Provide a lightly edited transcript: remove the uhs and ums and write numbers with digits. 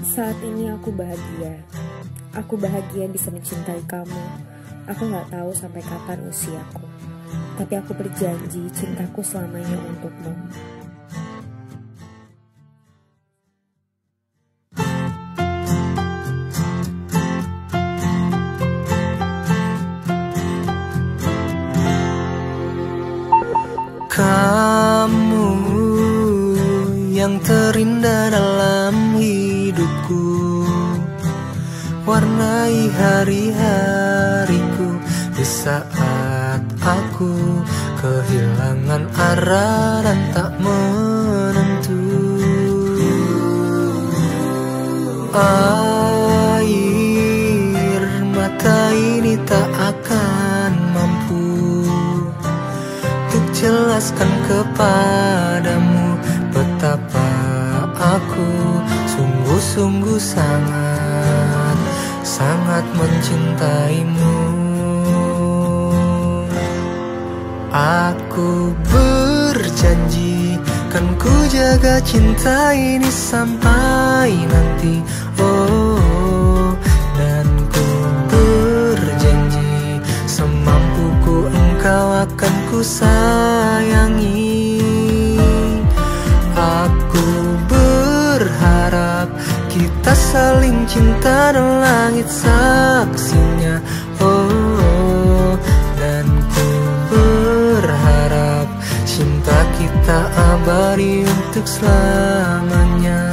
Saat ini aku bahagia. Aku bahagia bisa mencintai kamu. Aku gak tahu sampai kapan usiaku, tapi aku berjanji cintaku selamanya untukmu. Kamu yang terindah dalam hidupku, warnai hari-hariku di saat aku kehilangan arah dan tak menentu. Air mata ini tak akan mampu untuk jelaskan kepadamu betapa aku sungguh-sungguh sangat mencintaimu. Aku berjanji kan ku jaga cinta ini sampai nanti. Oh, dan ku berjanji semampuku engkau akan ku sayangi. Aku berharap kita saling cinta dan langit saksinya. Oh, dan ku berharap cinta kita abadi untuk selamanya.